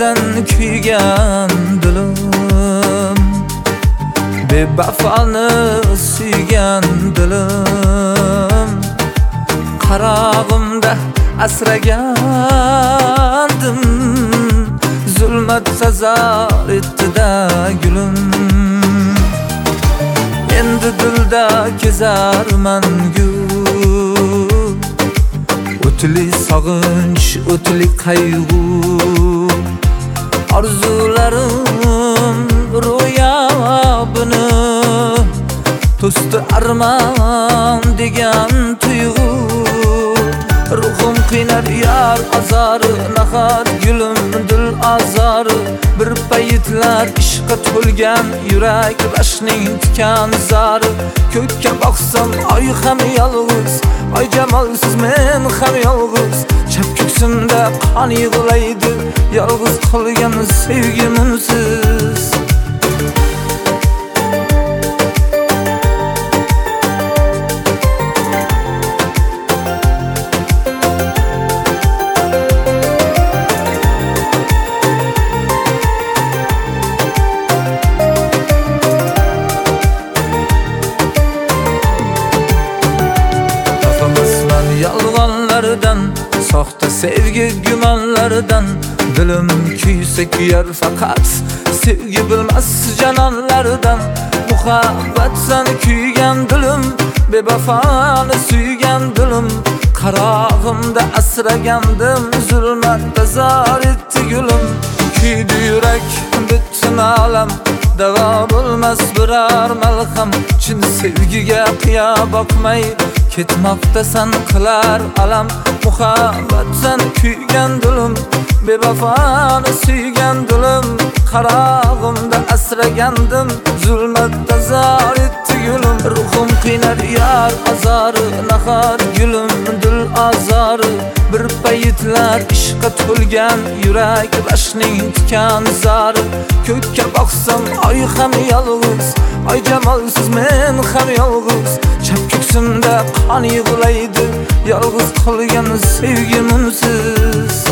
muhabbatdan kuygan dilim, bevafoni suygan dilim, qarog'imda asragandim, zulmat sazar etdi-da gulim. Endi dilda kezarman gul, o'tli sog'inch, o'tli qayg'u, orzularim ro'yobini to'sdi armon degan tuyg'u. Ruhum qiynar yar azori, nahar gulim dil azori, bir paytlar ishqa to'lgan yurak rashning tikan zari. Ko'kka boqsam oy ham yolg'iz, oy jamolsiz men ham yolg'iz, chap ko'ksimda qon yig'laydi, yolg'iz qolgan sevgimsiz. Yolg'onlardan, soxta sevgi gumonlardan, dilim kuysa kuyar faqat sevgi bilmas janonlardan. Muhabbatdan kuygan dilim, bevafoni suygan dilim, qarog'imda asragandim, zulmatda zor etdi gulim. Kuydi yurak butun olam, davo bo'lmas biror malham, chin sevgiga qiya boqmay ketmoqdasan qilar alam. Muhabbatdan kuygan dilim, bevafoni suygan dilim, qarog'imda asragandim, zulmatda zor etdi gulim. Ruhum qiynar yar azori, nahar gulim dil azori, bir paytlar ishqa to'lgan yurak rashning tikan zari. Ko'kka boqsam oy ham yolg'iz, oy jamolsiz men ham yolg'iz, chap ko'ksimda qon yig'laydi, yolg'iz qolgan sevgimsiz.